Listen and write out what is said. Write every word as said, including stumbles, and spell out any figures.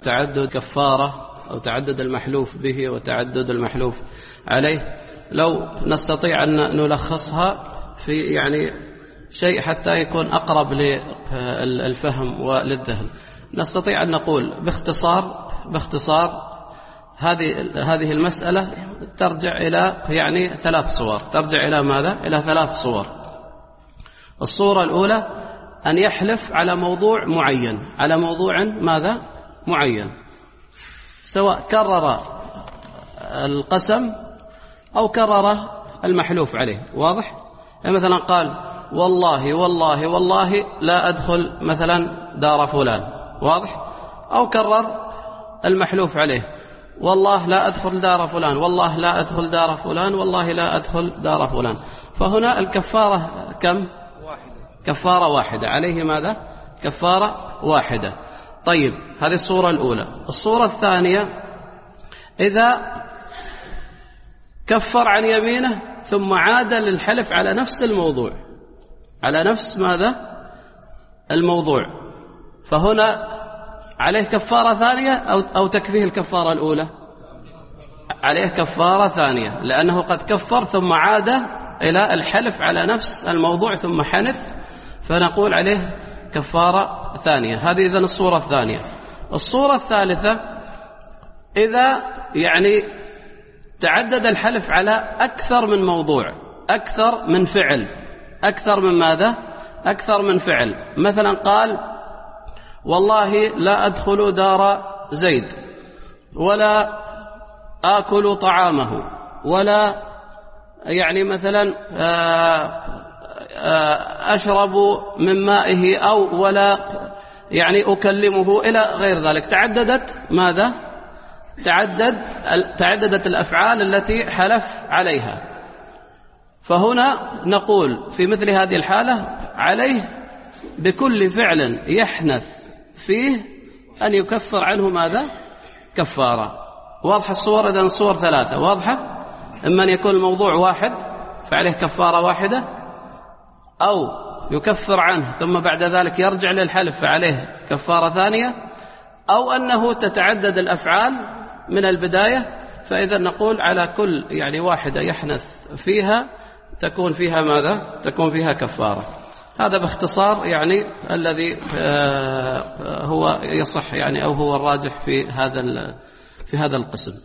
تعدد كفارة أو تعدد المحلوف به وتعدد المحلوف عليه، لو نستطيع أن نلخصها في يعني شيء حتى يكون أقرب للفهم وللذهن، نستطيع أن نقول باختصار باختصار هذه هذه المسألة ترجع إلى يعني ثلاث صور. ترجع إلى ماذا؟ إلى ثلاث صور. الصورة الأولى أن يحلف على موضوع معين، على موضوع ماذا؟ معين، سواء كرر القسم أو كرر المحلوف عليه. واضح؟ يعني مثلا قال والله والله والله لا أدخل مثلا دار فلان. واضح؟ أو كرر المحلوف عليه والله لا أدخل دار فلان، والله لا أدخل دار فلان، والله لا أدخل دار فلان. فهنا الكفارة كم؟ كفارة واحدة عليه. ماذا؟ كفارة واحدة. طيب، هذه الصورة الأولى. الصورة الثانية إذا كفر عن يمينه ثم عاد للحلف على نفس الموضوع، على نفس ماذا؟ الموضوع، فهنا عليه كفارة ثانية أو أو تكفيه الكفارة الأولى؟ عليه كفارة ثانية، لأنه قد كفر ثم عاد إلى الحلف على نفس الموضوع ثم حنث، فنقول عليه كفارة ثانية. هذه إذن الصورة الثانية. الصورة الثالثة إذا يعني تعدد الحلف على أكثر من موضوع، أكثر من فعل، أكثر من ماذا؟ أكثر من فعل. مثلا قال والله لا أدخل دار زيد، ولا آكل طعامه، ولا يعني مثلا أشرب من مائه، أو ولا يعني أكلمه إلى غير ذلك. تعددت ماذا؟ تعدد تعددت الأفعال التي حلف عليها. فهنا نقول في مثل هذه الحالة عليه بكل فعل يحنث فيه أن يكفر عنه ماذا؟ كفارة. واضح الصور؟ إذن الصور ثلاثة واضحة. إما أن يكون الموضوع واحد فعليه كفارة واحدة، أو يكفر عنه ثم بعد ذلك يرجع للحلف فعليه كفارة ثانية، أو أنه تتعدد الأفعال من البداية، فإذا نقول على كل يعني واحدة يحنث فيها تكون فيها ماذا؟ تكون فيها كفارة. هذا باختصار يعني الذي هو يصح يعني أو هو الراجح في هذا في هذا القسم.